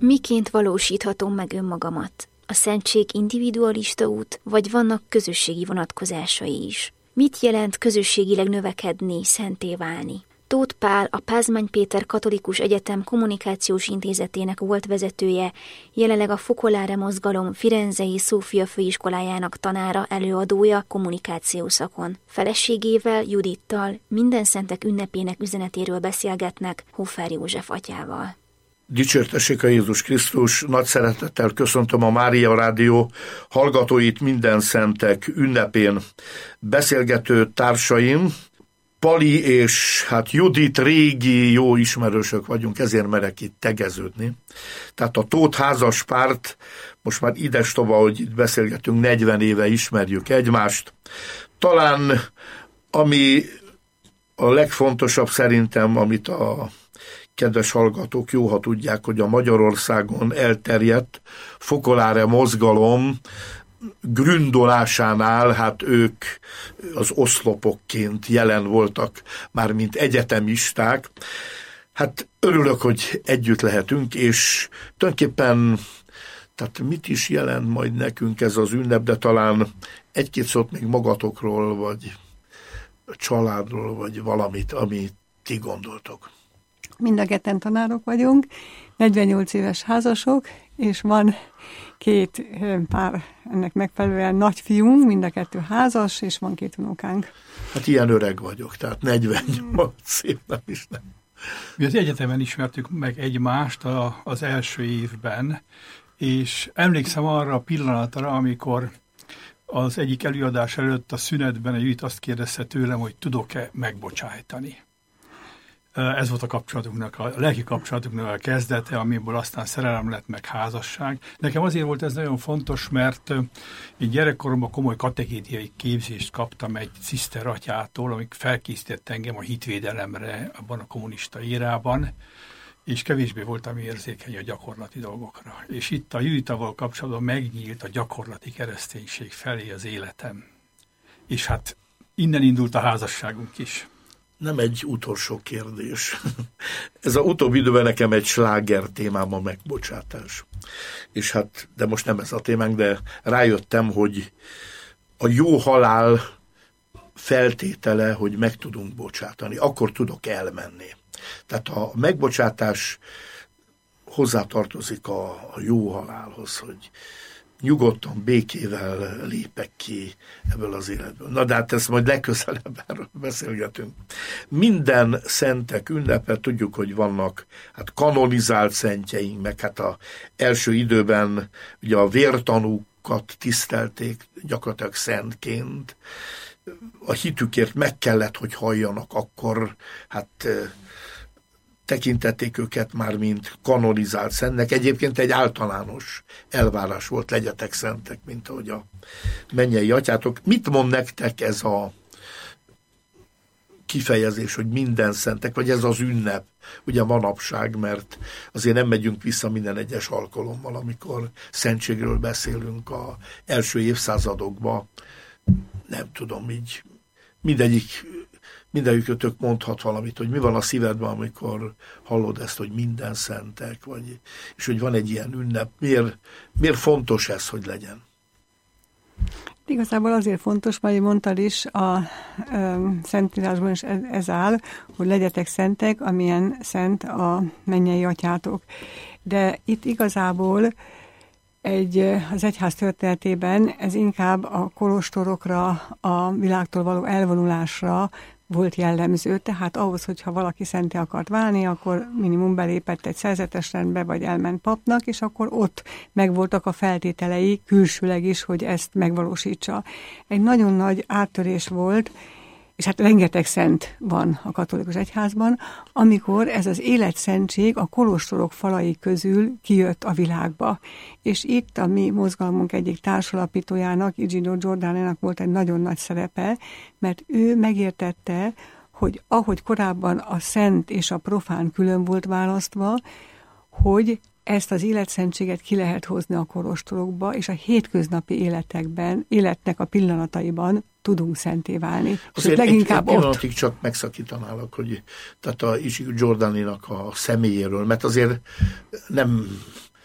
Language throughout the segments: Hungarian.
Miként valósíthatom meg önmagamat? A szentség individualista út, vagy vannak közösségi vonatkozásai is? Mit jelent közösségileg növekedni, szenté válni? Tóth Pál, a Pázmány Péter Katolikus Egyetem Kommunikációs Intézetének volt vezetője, jelenleg a Focolare mozgalom Firenzei Szófia Főiskolájának tanára, előadója kommunikáció szakon. Feleségével, Judittal minden szentek ünnepének üzenetéről beszélgetnek Hofer József atyával. Dicsértessék a Jézus Krisztus, nagy szeretettel köszöntöm a Mária Rádió hallgatóit minden szentek ünnepén. Beszélgető társaim, Pali és Judit régi jó ismerősök vagyunk, ezért merek itt tegeződni. Tehát a Tóth házaspárt, most már idestova, hogy itt beszélgetünk, 40 éve ismerjük egymást. Talán ami a legfontosabb szerintem, amit a kedves hallgatók jó, ha tudják, hogy a Magyarországon elterjedt Focolare mozgalom gründolásánál, ők az oszlopokként jelen voltak, már mint egyetemisták. Örülök, hogy együtt lehetünk, és tulajdonképpen, tehát mit is jelent majd nekünk ez az ünnep, de talán egy-két szót még magatokról, vagy a családról, vagy valamit, amit ti gondoltok. Mind a ketten tanárok vagyunk, 48 éves házasok, és van 2 pár ennek megfelelően nagyfiunk, mind a 2 házas, és van 2 unokánk. Ilyen öreg vagyok, tehát 48 év, nem is nem. Mi az egyetemen ismertük meg egymást az első évben, és emlékszem arra a pillanatra, amikor az egyik előadás előtt a szünetben a Judit azt kérdezte tőlem, hogy tudok-e megbocsájtani. Ez volt a kapcsolatunknak, a lelki kapcsolatunknak a kezdete, amiből aztán szerelem lett, meg házasság. Nekem azért volt ez nagyon fontos, mert én gyerekkoromban komoly kategédiai képzést kaptam egy ciszter atyától, amik felkészített engem a hitvédelemre abban a kommunista érában, és kevésbé voltam érzékeny a gyakorlati dolgokra. És itt a Juditával kapcsolatban megnyílt a gyakorlati kereszténység felé az életem. És innen indult a házasságunk is. Nem egy utolsó kérdés. Ez a utóbbi időben nekem egy sláger témám a megbocsátás. És de most nem ez a témánk, de rájöttem, hogy a jó halál feltétele, hogy meg tudunk bocsátani. Akkor tudok elmenni. Tehát a megbocsátás hozzátartozik a jó halálhoz, hogy nyugodtan, békével lépek ki ebből az életből. Na de ezt majd legközelebb erről beszélgetünk. Minden szentek ünnepe, tudjuk, hogy vannak kanonizált szentjeink, meg az első időben ugye a vértanúkat tisztelték gyakorlatilag szentként. A hitükért meg kellett, hogy halljanak, akkor tekintették őket már, mint kanonizált szentnek. Egyébként egy általános elvárás volt, legyetek szentek, mint ahogy a mennyei atyátok. Mit mond nektek ez a kifejezés, hogy minden szentek, vagy ez az ünnep, ugye manapság, mert azért nem megyünk vissza minden egyes alkalommal, amikor szentségről beszélünk az első évszázadokban. Nem tudom, így mindegyikőtök mondhat valamit, hogy mi van a szívedben, amikor hallod ezt, hogy minden szentek, és hogy van egy ilyen ünnep. Miért fontos ez, hogy legyen? Igazából azért fontos, mert mondtad is, a Szentírásban is ez áll, hogy legyetek szentek, amilyen szent a mennyei atyátok. De itt igazából az egyház történetében ez inkább a kolostorokra, a világtól való elvonulásra volt jellemző, tehát ahhoz, hogyha valaki szenté akart válni, akkor minimum belépett egy szerzetes rendbe, vagy elment papnak, és akkor ott megvoltak a feltételei külsőleg is, hogy ezt megvalósítsa. Egy nagyon nagy áttörés volt, és rengeteg szent van a katolikus egyházban, amikor ez az életszentség a kolostorok falai közül kijött a világba. És itt a mi mozgalmunk egyik társalapítójának, Igido Giordanénak volt egy nagyon nagy szerepe, mert ő megértette, hogy ahogy korábban a szent és a profán külön volt választva, hogy ezt az életszentséget ki lehet hozni a kolostorokba, és a hétköznapi életnek a pillanataiban tudunk szenté válni. Azért leginkább egy pillanatig csak megszakítanálok, hogy tehát a Igido Giordanénak a személyéről, mert azért nem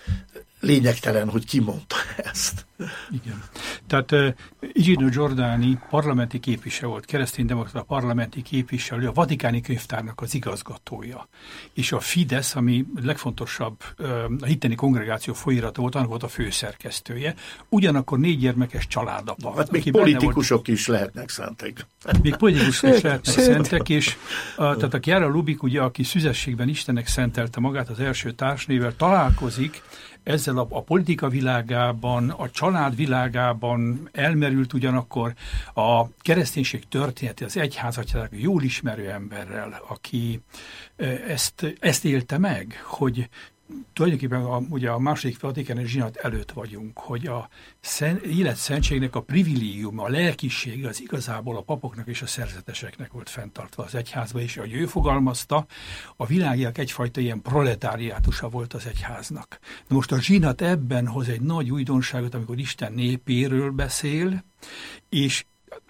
lényegtelen, hogy ki mondta ezt. Igen. Tehát Igino Giordani parlamenti képviselő volt, kereszténydemokrata parlamenti képviselő, a Vatikáni Könyvtárnak az igazgatója. És a Fidesz, ami legfontosabb, a hitteni kongregáció folyirata volt, annak volt a főszerkesztője. Ugyanakkor 4 gyermekes családapa. Hát még politikusok is lehetnek szentek. Még politikusok is lehetnek szentek, és tehát a Chiara Lubich, ugye, aki szüzességben Istennek szentelte magát az első társnével, találkozik ezzel a politika világában, a család világában elmerült ugyanakkor a kereszténység történeti, az egyházat jól ismerő emberrel, aki ezt élte meg, hogy tulajdonképpen ugye a második vatikáni zsinat előtt vagyunk, hogy a életszentségnek a privilégiuma, a lelkisége az igazából a papoknak és a szerzeteseknek volt fenntartva az egyházba, és ahogy ő fogalmazta, a világiak egyfajta ilyen proletáriátusa volt az egyháznak. Na most a zsinat ebben hoz egy nagy újdonságot, amikor Isten népéről beszél, és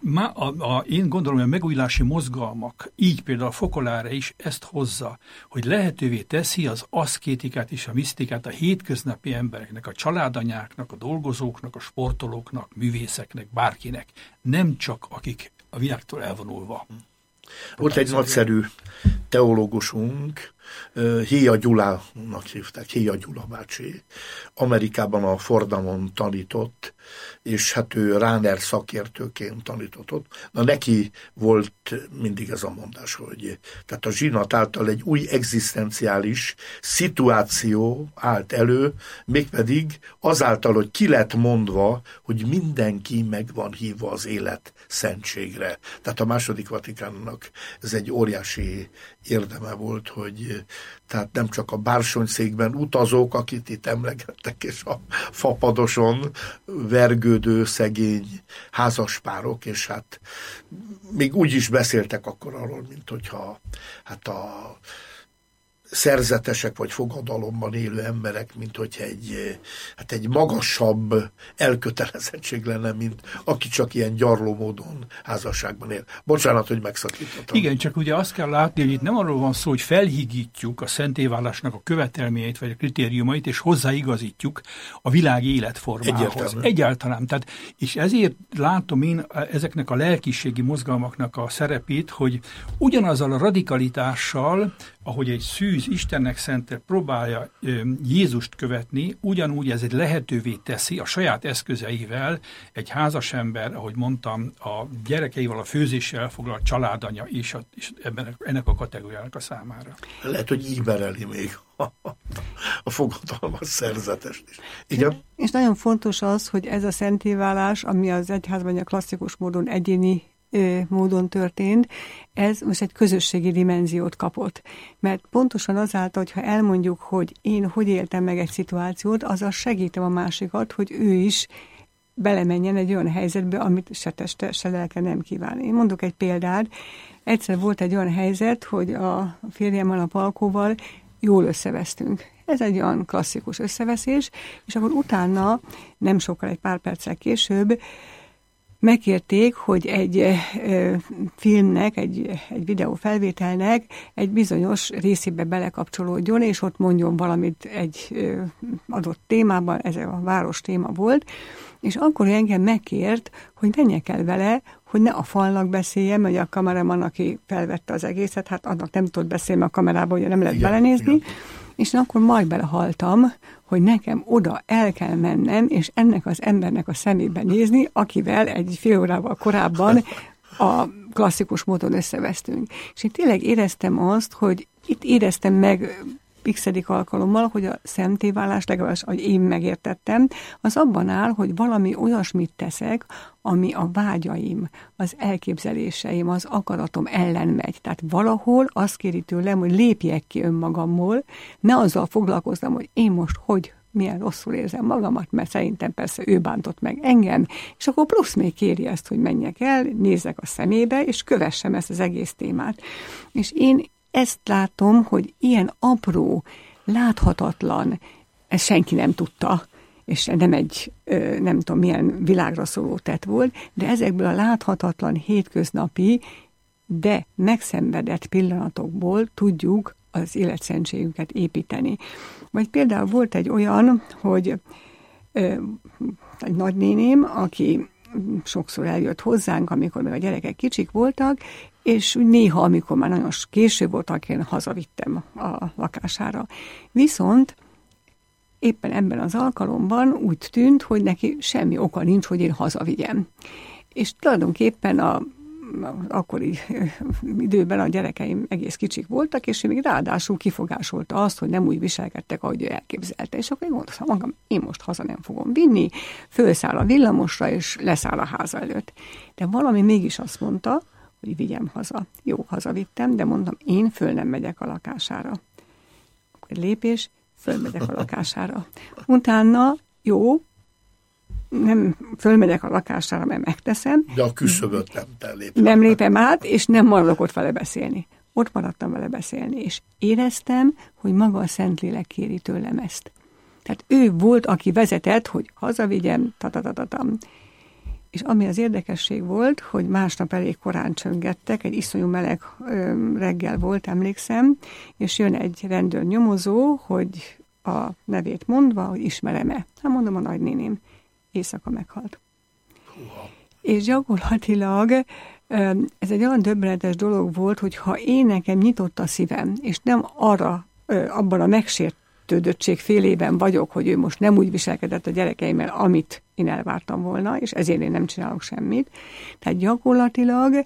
én gondolom, hogy a megújulási mozgalmak, így például a Focolare is ezt hozza, hogy lehetővé teszi az aszkétikát és a misztikát a hétköznapi embereknek, a családanyáknak, a dolgozóknak, a sportolóknak, művészeknek, bárkinek. Nem csak akik a világtól elvonulva. Volt egy nagyszerű teológusunk, Héja Gyulának hívták, Héja Gyula bácsi. Amerikában a Fordhamon tanított, és hát ő Ráner szakértőként tanított. Na neki volt mindig ez a mondás, hogy tehát a zsinat által egy új egzisztenciális szituáció állt elő, mégpedig azáltal, hogy ki lett mondva, hogy mindenki meg van hívva az élet szentségre. Tehát a második Vatikánnak ez egy óriási érdeme volt, hogy tehát nem csak a bársonyszékben utazók, akit itt emlegettek, és a fapadoson vergődő szegény házaspárok, és hát még úgy is beszéltek akkor arról, mint hogyha hát a szerzetesek vagy fogadalomban élő emberek, mint hogyha egy magasabb elkötelezettség lenne, mint aki csak ilyen gyarló módon házasságban él. Bocsánat, hogy megszakítottam. Igen, csak ugye azt kell látni, hogy itt nem arról van szó, hogy felhigítjuk a szentélyválásnak a követelményeit vagy a kritériumait, és hozzáigazítjuk a világi életformához. Egyáltalán. Tehát, és ezért látom én ezeknek a lelkiségi mozgalmaknak a szerepét, hogy ugyanazzal a radikalitással, ahogy egy szűz Istennek szentelt próbálja Jézust követni, ugyanúgy ez egy lehetővé teszi a saját eszközeivel egy házas ember, ahogy mondtam, a gyerekeivel, a főzéssel elfoglalt családanya is ennek a kategóriának a számára. Lehet, hogy íbereli még a fogadalmas szerzetest is. Igen? És nagyon fontos az, hogy ez a szentélyválás, ami az egyházban a klasszikus módon egyéni módon történt, ez most egy közösségi dimenziót kapott. Mert pontosan azáltal, hogyha elmondjuk, hogy én hogy éltem meg egy szituációt, azzal segítem a másikat, hogy ő is belemenjen egy olyan helyzetbe, amit se teste, se lelke nem kíván. Én mondok egy példát. Egyszer volt egy olyan helyzet, hogy a férjemmel, a Palkóval jól összevesztünk. Ez egy olyan klasszikus összeveszés, és akkor utána, nem sokkal, egy pár perccel később, megkérték, hogy egy filmnek, egy videófelvételnek egy bizonyos részébe belekapcsolódjon, és ott mondjon valamit egy adott témában, ez a város téma volt, és akkor engem megkért, hogy menjek el vele, hogy ne a falnak beszéljem, hogy a kameraman, aki felvette az egészet, hát annak nem tudott beszélni a kamerában, hogy nem lehet belenézni, igen. És akkor majd belehaltam, hogy nekem oda el kell mennem, és ennek az embernek a szemébe nézni, akivel egy fél órával korábban a klasszikus módon összevesztünk. És én tényleg éreztem azt, hogy itt éreztem meg x-edik alkalommal, hogy a szentélyválás, legalábbis, ahogy én megértettem, az abban áll, hogy valami olyasmit teszek, ami a vágyaim, az elképzeléseim, az akaratom ellen megy. Tehát valahol azt kéri tőlem, hogy lépjek ki önmagamból, ne azzal foglalkozzam, hogy én most milyen rosszul érzem magamat, mert szerintem persze ő bántott meg engem, és akkor plusz még kéri ezt, hogy menjek el, nézzek a szemébe, és kövessem ezt az egész témát. És én ezt látom, hogy ilyen apró, láthatatlan, ezt senki nem tudta, és nem egy, nem tudom milyen világra szóló tett volt, de ezekből a láthatatlan, hétköznapi de megszenvedett pillanatokból tudjuk az életszentségünket építeni. Vagy például volt egy olyan, hogy egy nagynéném, aki sokszor eljött hozzánk, amikor még a gyerekek kicsik voltak, és néha, amikor már nagyon késő voltak, én hazavittem a lakására. Viszont éppen ebben az alkalomban úgy tűnt, hogy neki semmi oka nincs, hogy én hazavigyem. És tulajdonképpen akkori időben a gyerekeim egész kicsik voltak, és ő még ráadásul kifogásolta azt, hogy nem úgy viselkedtek, ahogy ő elképzelte. És akkor én mondtam magam, én most haza nem fogom vinni, fölszáll a villamosra, és leszáll a háza előtt. De valami mégis azt mondta, hogy vigyem haza. Jó, hazavittem, de mondtam, én föl nem megyek a lakására. Akkor egy lépés, fölmegyek a lakására. Utána, jó, nem fölmegyek a lakására, mert megteszem. De a küszöböt nem lépem át, és nem maradok ott vele beszélni. Ott maradtam vele beszélni, és éreztem, hogy maga a Szentlélek kéri tőlem ezt. Tehát ő volt, aki vezetett, hogy hazavigyem, tatatatam. És ami az érdekesség volt, hogy másnap elég korán csöngettek, egy iszonyú meleg reggel volt, emlékszem, és jön egy rendőrnyomozó, hogy a nevét mondva, hogy ismerem-e. Hát mondom, a nagynéném. Éjszaka meghalt. És gyakorlatilag ez egy olyan döbbenetes dolog volt, hogy ha én nekem nyitott a szívem, és nem arra, abban a megsértődöttség félében vagyok, hogy ő most nem úgy viselkedett a gyerekeimmel, amit én elvártam volna, és ezért én nem csinálok semmit. Tehát gyakorlatilag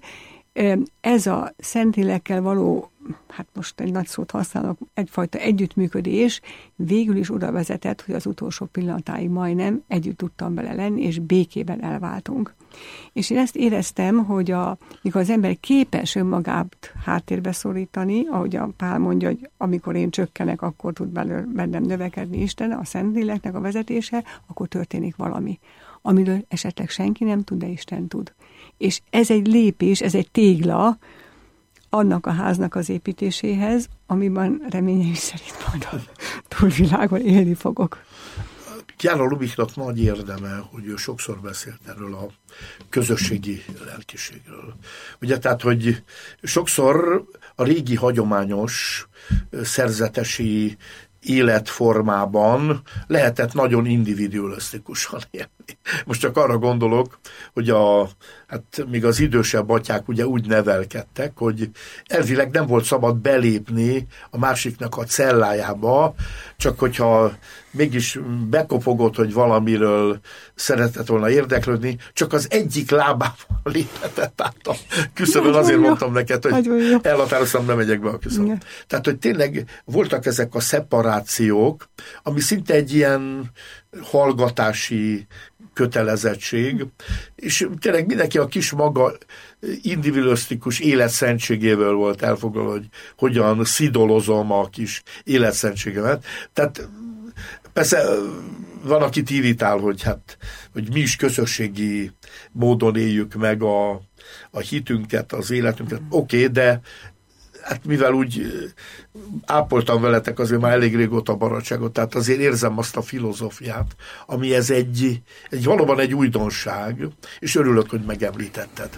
ez a Szentlélekkel való, hát most egy nagy szót használok, egyfajta együttműködés végül is oda vezetett, hogy az utolsó pillanatáig majdnem együtt tudtam vele lenni, és békében elváltunk. És én ezt éreztem, hogy mikor az ember képes önmagát háttérbe szorítani, ahogy a Pál mondja, hogy amikor én csökkenek, akkor tud bennem növekedni Isten, a Szentléleknek a vezetése, akkor történik valami, amiről esetleg senki nem tud, de Isten tud. És ez egy lépés, ez egy tégla annak a háznak az építéséhez, amiben reményeim szerint majd a túlvilágon élni fogok. Kiára Lubichnak nagy érdeme, hogy ő sokszor beszélt erről a közösségi lelkiségről. Ugye, tehát, hogy sokszor a régi hagyományos szerzetesi életformában lehetett nagyon individualisztikusan élni. Most csak arra gondolok, hogy még az idősebb atyák ugye úgy nevelkedtek, hogy elvileg nem volt szabad belépni a másiknak a cellájába, csak hogyha mégis bekopogott, hogy valamiről szeretett volna érdeklődni, csak az egyik lábával léphetett át a küszöbön. Azért mondtam neked, hogy elhatároztam, nem megyek be a küszöbön. Tehát, hogy tényleg voltak ezek a szeparációk, ami szinte egy ilyen hallgatási kötelezettség, és tényleg mindenki a kis maga individualisztikus életszentségével volt elfoglalva, hogy hogyan szidolozom a kis életszentségemet. Tehát persze van, akit irritál, hogy mi is közösségi módon éljük meg a hitünket, az életünket. Oké, de hát mivel úgy ápoltam veletek azért már elég régóta a barátságot, tehát azért érzem azt a filozófiát, ami ez valóban egy újdonság, és örülök, hogy megemlítetted.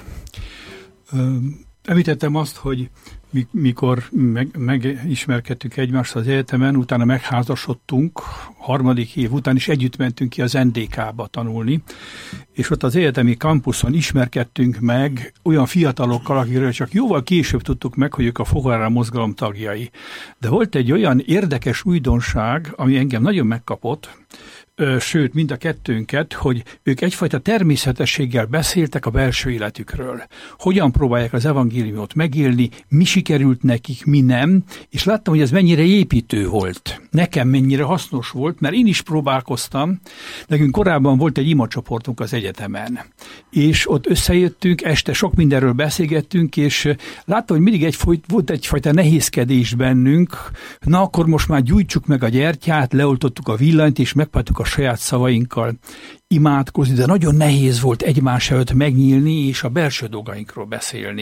Említettem azt, hogy mikor megismerkedtük egymást az egyetemen, utána megházasodtunk, harmadik év után is együtt mentünk ki az NDK-ba tanulni, és ott az egyetemi kampuszon ismerkedtünk meg olyan fiatalokkal, akikről csak jóval később tudtuk meg, hogy ők a Fogarra mozgalom tagjai. De volt egy olyan érdekes újdonság, ami engem nagyon megkapott, sőt, mind a kettőnket, hogy ők egyfajta természetességgel beszéltek a belső életükről. Hogyan próbálják az evangéliumot megélni, mi sikerült nekik, mi nem, és láttam, hogy ez mennyire építő volt. Nekem mennyire hasznos volt, mert én is próbálkoztam. Nekünk korábban volt egy imacsoportunk az egyetemen, és ott összejöttünk, este sok mindenről beszélgettünk, és láttam, hogy mindig volt egyfajta nehézkedés bennünk. Na, akkor most már gyújtsuk meg a gyertyát, leoltottuk a villanyt, és megpróbáltuk a saját szavainkkal imádkozni, de nagyon nehéz volt egymás előtt megnyílni és a belső dolgainkról beszélni.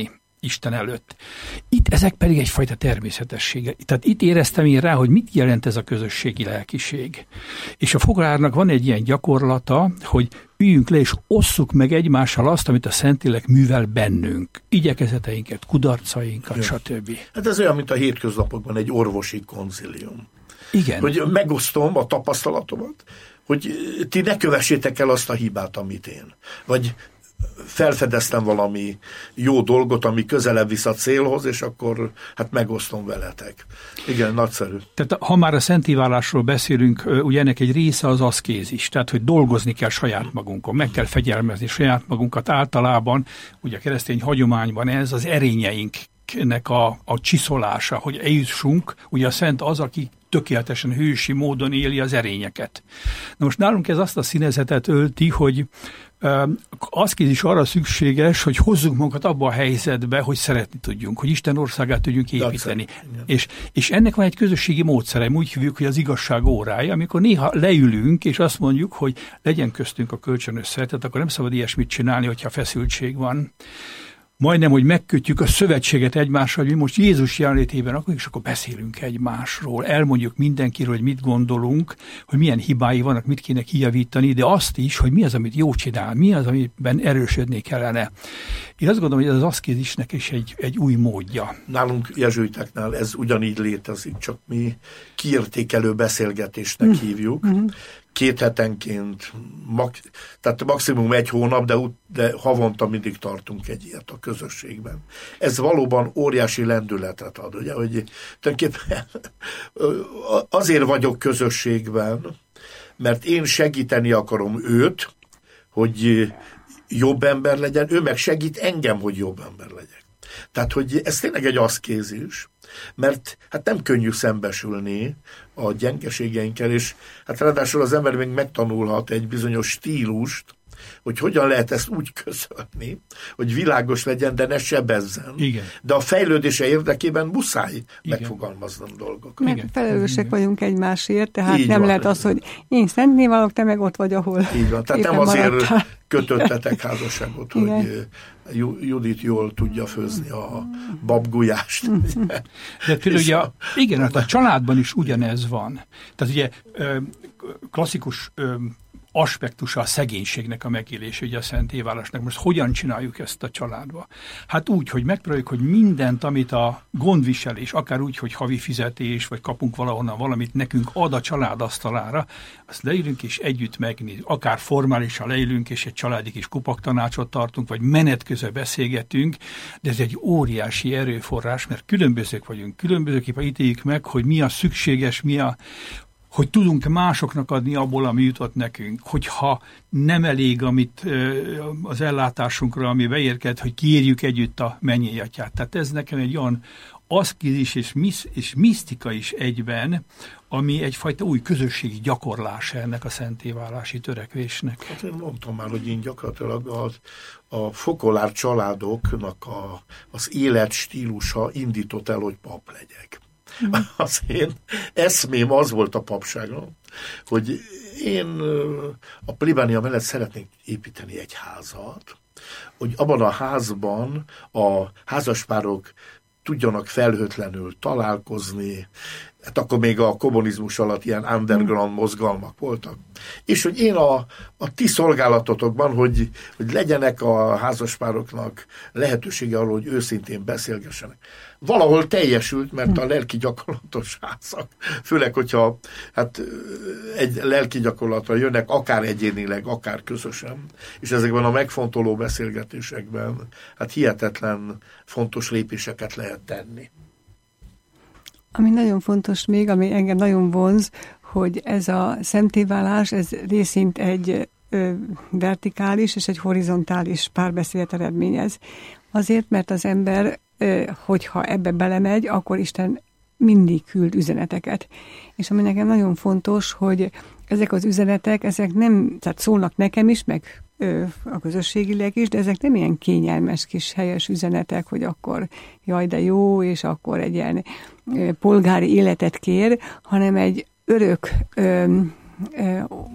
Isten előtt. Itt ezek pedig egyfajta természetessége. Tehát itt éreztem én rá, hogy mit jelent ez a közösségi lelkiség. És a foglárnak van egy ilyen gyakorlata, hogy üljünk le és osszuk meg egymással azt, amit a Szentlélek művel bennünk. Igyekezeteinket, kudarcainkat, stb. Hát ez olyan, mint a hétköznapokban egy orvosi konzilium. Igen. Hogy megosztom a tapasztalatomat, hogy ti ne kövessétek el azt a hibát, amit én. Vagy felfedeztem valami jó dolgot, ami közelebb visz a célhoz, és akkor hát megosztom veletek. Igen, nagyszerű. Tehát ha már a szentéválásról beszélünk, ugye ennek egy része az aszkézis, tehát hogy dolgozni kell saját magunkon, meg kell fegyelmezni saját magunkat. Általában, ugye a keresztény hagyományban ez az erényeinknek a csiszolása, hogy eljussunk, ugye a szent az, aki tökéletesen hősi módon éli az erényeket. Na most nálunk ez azt a színezetet ölti, hogy aszkézis arra szükséges, hogy hozzuk magunkat abba a helyzetbe, hogy szeretni tudjunk, hogy Isten országát tudjunk építeni. És ennek van egy közösségi módszere, úgy hívjuk, hogy az igazság órája, amikor néha leülünk, és azt mondjuk, hogy legyen köztünk a kölcsönös szeretet, akkor nem szabad ilyesmit csinálni, hogyha feszültség van. Majdnem, hogy megkötjük a szövetséget egymással, hogy mi most Jézus jelenlétében akarunk, és akkor beszélünk egymásról, elmondjuk mindenkiről, hogy mit gondolunk, hogy milyen hibái vannak, mit kéne kijavítani, de azt is, hogy mi az, amit jó csinál, mi az, amiben erősödni kellene. Én azt gondolom, hogy ez az aszkézisnek is egy új módja. Nálunk jezsuitáknál ez ugyanígy létezik, csak mi kiértékelő beszélgetésnek hívjuk. 2 hetenként, tehát maximum 1 hónap, de havonta mindig tartunk egy ilyet a közösségben. Ez valóban óriási lendületet ad, ugye, hogy tulajdonképpen azért vagyok közösségben, mert én segíteni akarom őt, hogy jobb ember legyen, ő meg segít engem, hogy jobb ember legyek. Tehát, hogy ez tényleg egy aszkézis, mert hát nem könnyű szembesülni a gyengeségeinkkel, és hát ráadásul az ember még megtanulhat egy bizonyos stílust, hogy hogyan lehet ezt úgy közölni, hogy világos legyen, de ne sebezzen. Igen. De a fejlődése érdekében muszáj megfogalmaznom dolgokat. Mert felelősek vagyunk egymásért, tehát így nem van. Lehet az, hogy én szentné valok, te meg ott vagy, ahol így van. Tehát nem azért kötöttetek házasságot, hogy Judit jól tudja főzni a babgulyást. De ugye, igen, hát a családban is ugyanez van. Tehát ugye klasszikus aspektusa a szegénységnek a megélése, ugye a szentéválásnak. Most hogyan csináljuk ezt a családba? Hát úgy, hogy megpróbáljuk, hogy mindent, amit a gondviselés, akár úgy, hogy havi fizetés, vagy kapunk valahonnan valamit, nekünk ad a család asztalára, azt leülünk és együtt megnézzük. Akár formálisan leülünk, és egy családi kis kupaktanácsot tartunk, vagy menet közben beszélgetünk, de ez egy óriási erőforrás, mert különbözők vagyunk. Különbözőképpen ítéljük meg, hogy mi a szükséges, hogy tudunk másoknak adni abból, ami jutott nekünk. Hogyha nem elég amit az ellátásunkra, ami beérkezett, hogy kérjük együtt a mennyei atyát. Tehát ez nekem egy olyan aszkézis és misztika is egyben, ami egyfajta új közösségi gyakorlása ennek a szentéválási törekvésnek. Hát én mondtam már, hogy én gyakorlatilag a fokolár családoknak az életstílusa indított el, hogy pap legyek. Az én eszmém az volt a papságon, hogy én a plébánia mellett szeretnék építeni egy házat, hogy abban a házban a házaspárok tudjanak felhőtlenül találkozni, hát akkor még a kommunizmus alatt ilyen underground mozgalmak voltak. És hogy én a ti szolgálatotokban, hogy legyenek a házaspároknak lehetősége arról, hogy őszintén beszélgessenek. Valahol teljesült, mert a lelki gyakorlatos házak, főleg, hogyha hát egy lelki gyakorlatra jönnek, akár egyénileg, akár közösen, és ezekben a megfontoló beszélgetésekben hát hihetetlen fontos lépéseket lehet tenni. Ami nagyon fontos még, ami engem nagyon vonz, hogy ez a szentéválás, ez részint egy vertikális és egy horizontális párbeszédet eredményez. Azért, mert az ember, hogyha ebbe belemegy, akkor Isten mindig küld üzeneteket. És ami nekem nagyon fontos, hogy ezek az üzenetek, ezek nem, tehát szólnak nekem is, meg a közösségileg is, de ezek nem ilyen kényelmes kis helyes üzenetek, hogy akkor jaj, de jó, és akkor egy ilyen polgári életet kér, hanem egy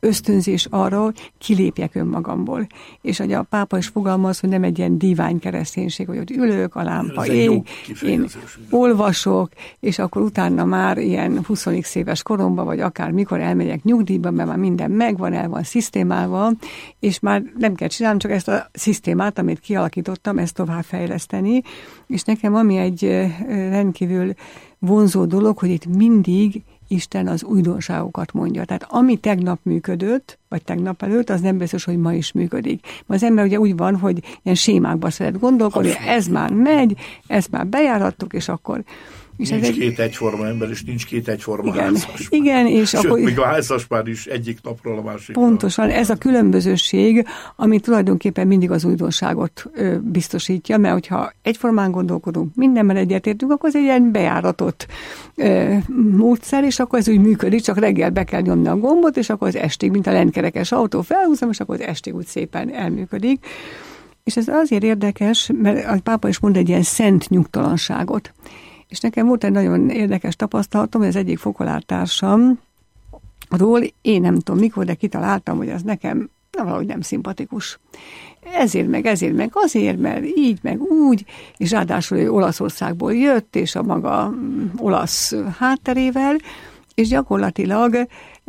ösztönzés arra, hogy kilépjek önmagamból. És hogy a pápa is fogalmaz, hogy nem egy ilyen divány kereszténység, hogy ott ülök, a lámpa ég, én olvasok, és akkor utána már ilyen 20 éves koromban, vagy akár mikor elmegyek nyugdíjba, mert már minden megvan, el van szisztémálva, és már nem kell csinálnom, csak ezt a szisztémát, amit kialakítottam, ezt továbbfejleszteni. És nekem ami egy rendkívül vonzó dolog, hogy itt mindig Isten az újdonságokat mondja. Tehát ami tegnap működött, vagy tegnap előtt, az nem biztos, hogy ma is működik. Ma az ember ugye úgy van, hogy ilyen sémákba szeret gondolkodni, ez már megy, ezt már bejárattuk, és akkor... És nincs két egyforma ember, és nincs két egyforma házas. Igen, és sőt, akkor... még a házas már is egyik napról a másikra. Pontosan, ez a különbözőség, ami tulajdonképpen mindig az újdonságot biztosítja, mert hogyha egyformán gondolkodunk, mindenben egyetértünk, akkor ez egy ilyen bejáratott módszer, és akkor ez úgy működik, csak reggel be kell nyomni a gombot, és akkor az estig, mint a lentkerekes autó felhúzom, és akkor az estig úgy szépen elműködik. És ez azért érdekes, mert a pápa is mond egy ilyen szent nyugtalanságot. És nekem volt egy nagyon érdekes tapasztalatom, hogy az egyik fokolártársamról én nem tudom mikor, de kitaláltam, hogy ez nekem valahogy nem szimpatikus. Ezért meg, azért, mert így, meg úgy, és ráadásul ő Olaszországból jött, és a maga olasz hátterével, és gyakorlatilag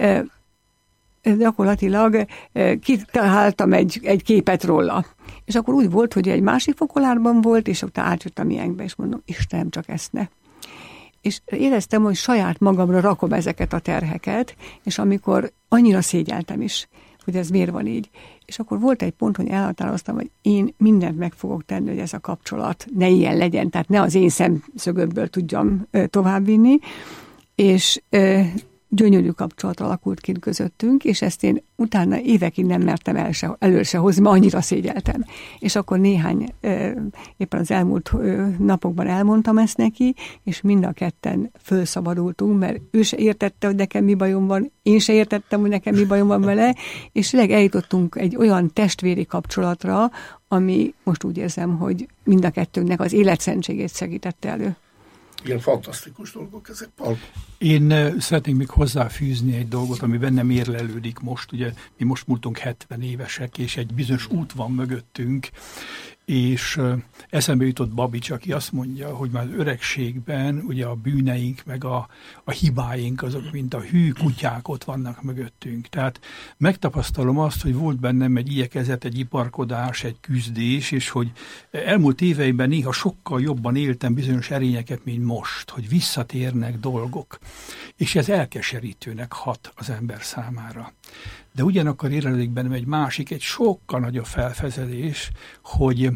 kitaláltam egy képet róla. És akkor úgy volt, hogy egy másik fokolárban volt, és utána átjöttem ilyenbe, és mondom, Istenem, csak ezt ne. És éreztem, hogy saját magamra rakom ezeket a terheket, és amikor annyira szégyeltem is, hogy ez miért van így. És akkor volt egy pont, hogy elhatároztam, hogy én mindent meg fogok tenni, hogy ez a kapcsolat ne ilyen legyen, tehát ne az én szemszögömből tudjam továbbvinni, és gyönyörű kapcsolat alakult ki közöttünk, és ezt én utána évekig nem mertem elő se hozni, mert annyira szégyeltem. És akkor éppen az elmúlt napokban elmondtam ezt neki, és mind a ketten fölszabadultunk, mert ő se értette, hogy nekem mi bajom van, én se értettem, hogy nekem mi bajom van vele, és tényleg eljutottunk egy olyan testvéri kapcsolatra, ami most úgy érzem, hogy mind a kettőnknek az életszentségét segítette elő. Igen, fantasztikus dolgok ezek, Paul. Én szeretnék még hozzáfűzni egy dolgot, ami bennem érlelődik most. Ugye mi most múltunk 70 évesek, és egy bizonyos út van mögöttünk, és eszembe jutott Babics, aki azt mondja, hogy már az öregségben ugye a bűneink, meg a hibáink, azok, mint a hű kutyák ott vannak mögöttünk. Tehát megtapasztalom azt, hogy volt bennem egy igyekezet, egy iparkodás, egy küzdés, és hogy elmúlt éveimben néha sokkal jobban éltem bizonyos erényeket, mint most, hogy visszatérnek dolgok, és ez elkeserítőnek hat az ember számára. De ugyanakkor érlelődik bennem egy másik, egy sokkal nagyobb felfedezés, hogy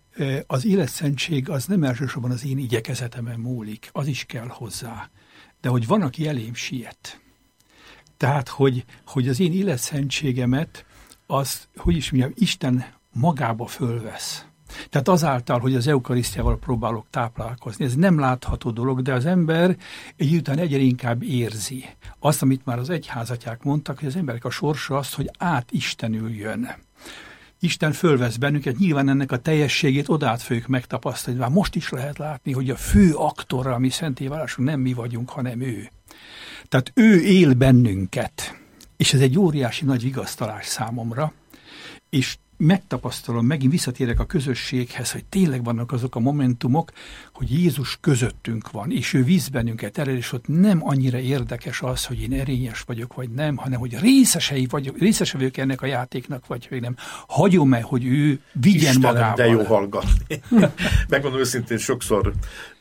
az életszentség az nem elsősorban az én igyekezetemen múlik, az is kell hozzá. De hogy van, aki elém siet. Tehát, hogy az én életszentségemet, az, hogy is mondjam, Isten magába fölvesz. Tehát azáltal, hogy az eukarisztiával próbálok táplálkozni. Ez nem látható dolog, de az ember egy után egyre inkább érzi. Azt, amit már az egyházatyák mondtak, hogy az emberek a sorsa az, hogy átistenül jön. Isten fölvesz bennünket, nyilván ennek a teljességét odát fogjuk megtapasztalni. Már most is lehet látni, hogy a fő aktora a mi szentélyválásunk nem mi vagyunk, hanem ő. Tehát ő él bennünket. És ez egy óriási nagy vigasztalás számomra. És megtapasztalom, megint visszatérek a közösséghez, hogy tényleg vannak azok a momentumok, hogy Jézus közöttünk van, és ő visz bennünket erre, és ott nem annyira érdekes az, hogy én erényes vagyok, vagy nem, hanem hogy részese vagyok ennek a játéknak, vagy nem. Hagyom-e, hogy ő vigyen Istenem, magával. de jó hallgatni. Megmondom őszintén, sokszor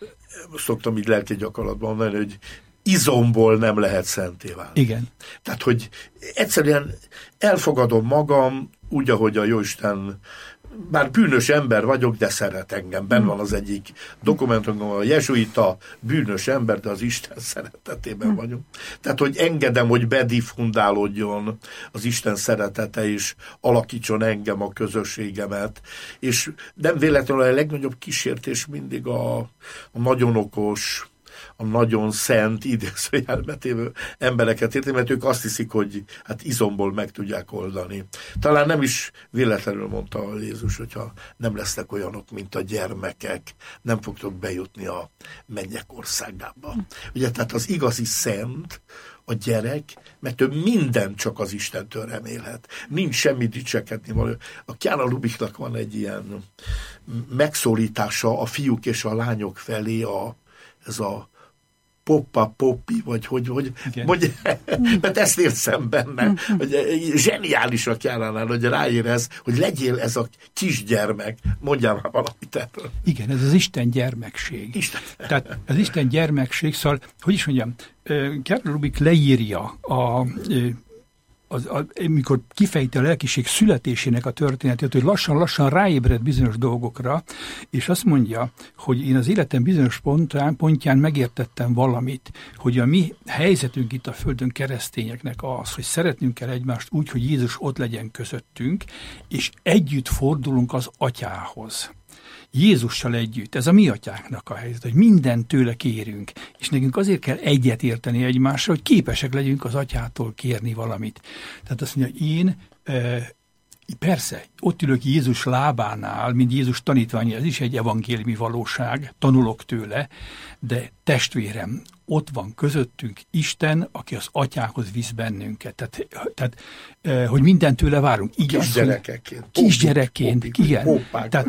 szoktam így lelki gyakorlatban mondani, hogy izomból nem lehet szenté válni. Igen. Tehát, hogy egyszerűen elfogadom magam úgy, ahogy a Jóisten, bár bűnös ember vagyok, de szeret engem. Benn van az egyik dokumentumban, a jezsuita bűnös ember, de az Isten szeretetében vagyunk. Tehát, hogy engedem, hogy bedifundálódjon az Isten szeretete, és alakítson engem, a közösségemet. És nem véletlenül a legnagyobb kísértés mindig a nagyon okos, a nagyon szent, idézőjelben tévő embereket érti, mert ők azt hiszik, hogy hát izomból meg tudják oldani. Talán nem is véletlenül mondta Jézus, hogyha nem lesznek olyanok, mint a gyermekek, nem fogtok bejutni a mennyek országába. Ugye, tehát az igazi szent a gyerek, mert ő mindent csak az Istentől remélhet. Nincs semmi dicsekedni való. A Chiara Lubicnak van egy ilyen megszólítása a fiúk és a lányok felé, ez a poppi, vagy hogy mert ezt érzem benne, hogy zseniális a Chiaránál, hogy ráérez, hogy legyél ez a kisgyermek. Mondjál már valamit erről. Igen, ez az Isten gyermekség. Tehát az Isten gyermekség, szóval, hogy is mondjam, Chiara Lubic leírja amikor kifejti a lelkiség születésének a történetét, hogy lassan-lassan ráébred bizonyos dolgokra, és azt mondja, hogy én az életem bizonyos pontján megértettem valamit, hogy a mi helyzetünk itt a Földön keresztényeknek az, hogy szeretnünk el egymást úgy, hogy Jézus ott legyen közöttünk, és együtt fordulunk az Atyához. Jézussal együtt, ez a mi atyáknak a helyzet, hogy mindent tőle kérünk, és nekünk azért kell egyet érteni egymásra, hogy képesek legyünk az atyától kérni valamit. Tehát azt mondja, én persze, ott ülök Jézus lábánál, mint Jézus tanítványa, ez is egy evangéliumi valóság, tanulok tőle, de testvérem, ott van közöttünk Isten, aki az atyához visz bennünket. Tehát hogy mindent tőle várunk. Kisgyerekként. Igen. Tehát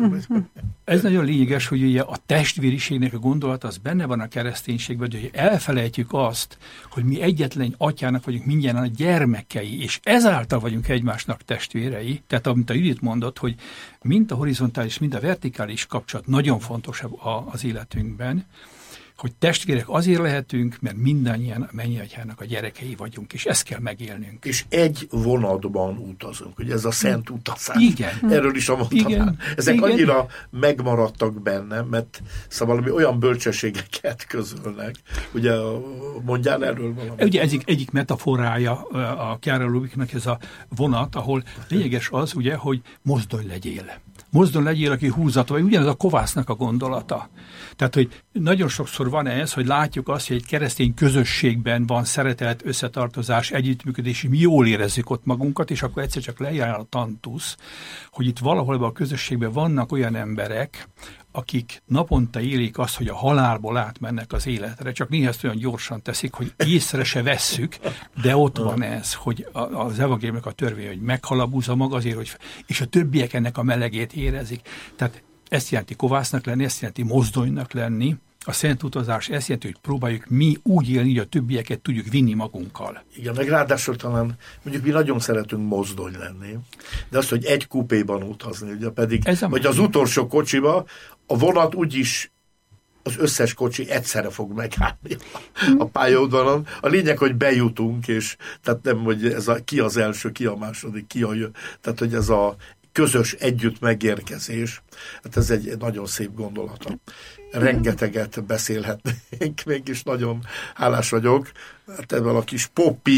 ez nagyon lényeges, hogy ugye a testvériségnek a gondolat az benne van a kereszténységben, hogy elfelejtjük azt, hogy mi egyetlen atyának vagyunk mindjárt a gyermekei, és ezáltal vagyunk egymásnak testvérei. Tehát amit a Judit mondott, hogy mind a horizontális, mind a vertikális kapcsolat nagyon fontos az életünkben, hogy testvérek azért lehetünk, mert mindannyian a Mennyatyának a gyerekei vagyunk, és ezt kell megélnünk. És egy vonatban utazunk, ugye ez a szent utazás. Igen. Erről is mondtam. Ezek annyira megmaradtak bennem, mert szóval valami olyan bölcsességeket közölnek. Ugye mondjál erről valamit? Ugye egyik metaforája a Chiara Lubicnak ez a vonat, ahol lényeges az, ugye, hogy mozdulj legyél. Mozdon legyél, aki húzató, vagy ugyanez a kovásznak a gondolata. Tehát, hogy nagyon sokszor van ez, hogy látjuk azt, hogy egy keresztény közösségben van szeretet, összetartozás, együttműködés, mi jól érezzük ott magunkat, és akkor egyszer csak lejár a tantusz, hogy itt valahol a közösségben vannak olyan emberek, akik naponta élik azt, hogy a halálból átmennek az életre, csak néha ezt olyan gyorsan teszik, hogy észre se vesszük, de ott van ez, hogy az evangéliumnak a törvény, hogy meghal a búza maga azért, hogy és a többiek ennek a melegét érezik. Tehát ezt jelenti kovásznak lenni, ezt jelenti mozdonynak lenni. A szent utazás ezt jelenti, hogy próbáljuk mi úgy élni, hogy a többieket tudjuk vinni magunkkal. Igen, meg ráadásul talán mondjuk mi nagyon szeretünk mozdony lenni, de azt, hogy egy kupéban utazni, ugye pedig, vagy az utolsó kocsiba, a vonat úgyis az összes kocsi egyszerre fog megállni a pályaudvaron. A lényeg, hogy bejutunk, és tehát nem, hogy ki az első, ki a második, ki a jön. Tehát, hogy ez a közös együtt megérkezés, hát ez egy nagyon szép gondolata. Rengeteget beszélhetnénk, mégis nagyon hálás vagyok. Hát ebben a kis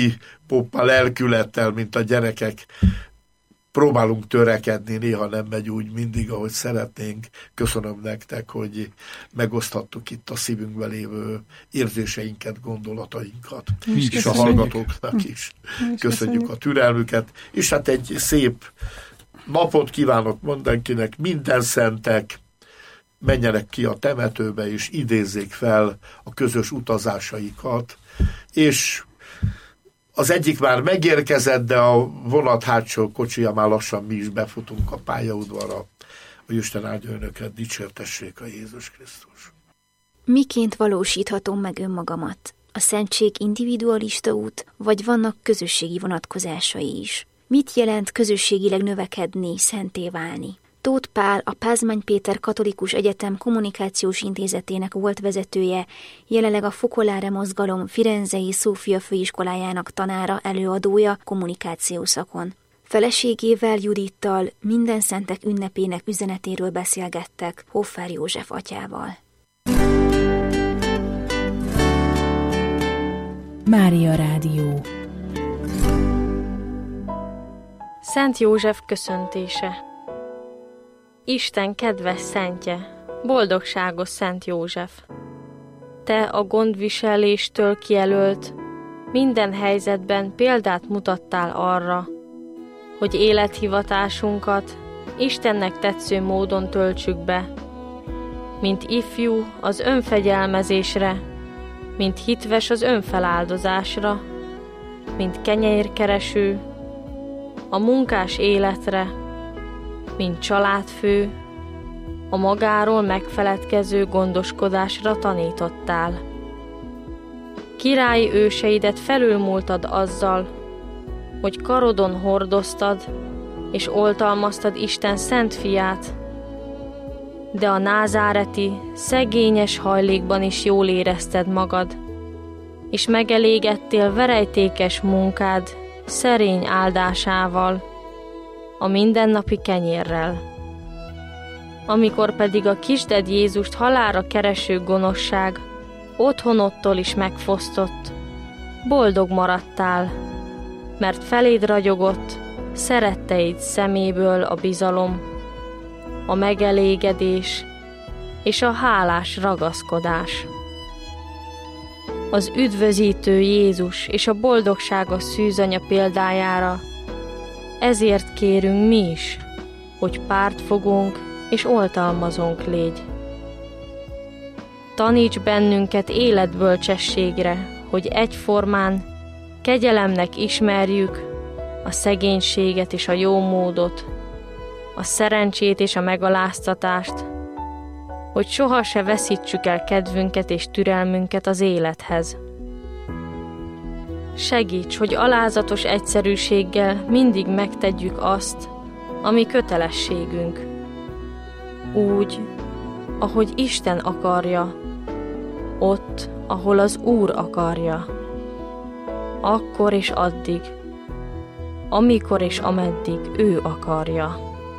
poppa lelkülettel, mint a gyerekek, próbálunk törekedni, néha nem megy úgy mindig, ahogy szeretnénk. Köszönöm nektek, hogy megoszthattuk itt a szívünkben lévő érzéseinket, gondolatainkat, és a hallgatóknak is. Köszönjük a türelmüket, és hát egy szép napot kívánok mindenkinek, minden szentek, menjenek ki a temetőbe, és idézzék fel a közös utazásaikat, és az egyik már megérkezett, de a vonat hátsó kocsija már lassan mi is befutunk a pályaudvarra. Hogy Isten áldja önöket, dicsértessék a Jézus Krisztus. Miként valósíthatom meg önmagamat? A szentség individualista út, vagy vannak közösségi vonatkozásai is? Mit jelent közösségileg növekedni, szenté válni? Tóth Pál, a Pázmány Péter Katolikus Egyetem Kommunikációs Intézetének volt vezetője, jelenleg a Focolare Mozgalom Firenzei Szófia Főiskolájának tanára, előadója kommunikáció szakon. Feleségével, Judittal minden szentek ünnepének üzenetéről beszélgettek Hoffár József atyával. Mária Rádió. Szent József köszöntése. Isten kedves szentje, boldogságos Szent József! Te a gondviseléstől kijelölt, minden helyzetben példát mutattál arra, hogy élethivatásunkat Istennek tetsző módon töltsük be, mint ifjú az önfegyelmezésre, mint hitves az önfeláldozásra, mint kenyérkereső a munkás életre, mint családfő a magáról megfeledkező gondoskodásra tanítottál. Királyi őseidet felülmúltad azzal, hogy karodon hordoztad és oltalmaztad Isten szent fiát, de a názáreti, szegényes hajlékban is jól érezted magad, és megelégettél verejtékes munkád szerény áldásával, a mindennapi kenyérrel. Amikor pedig a kisded Jézust halálra kereső gonoszság otthonodtól is megfosztott, boldog maradtál, mert feléd ragyogott szeretteid szeméből a bizalom, a megelégedés és a hálás ragaszkodás. Az üdvözítő Jézus és a boldogságos szűzanya példájára ezért kérünk mi is, hogy pártfogónk és oltalmazónk légy. Taníts bennünket életbölcsességre, hogy egyformán kegyelemnek ismerjük a szegénységet és a jómódot, a szerencsét és a megaláztatást, hogy soha se veszítsük el kedvünket és türelmünket az élethez. Segíts, hogy alázatos egyszerűséggel mindig megtegyük azt, ami kötelességünk. Úgy, ahogy Isten akarja, ott, ahol az Úr akarja. Akkor és addig, amikor és ameddig ő akarja.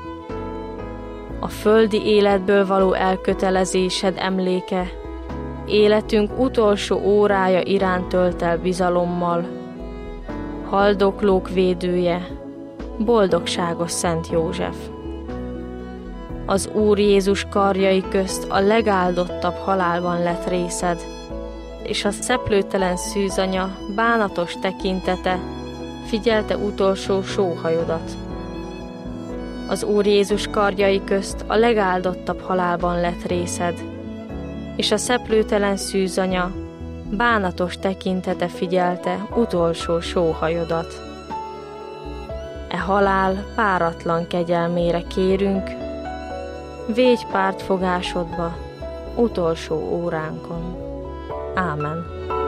A földi életből való elkötelezésed emléke életünk utolsó órája iránt tölt el bizalommal. Haldoklók védője, boldogságos Szent József. Az Úr Jézus karjai közt a legáldottabb halálban lett részed, és a szeplőtelen szűzanya bánatos tekintete figyelte utolsó sóhajodat. Az Úr Jézus karjai közt a legáldottabb halálban lett részed, és a szeplőtelen szűzanya bánatos tekintete figyelte utolsó sóhajodat. E halál páratlan kegyelmére kérünk, védj pártfogásodba utolsó óránkon. Ámen.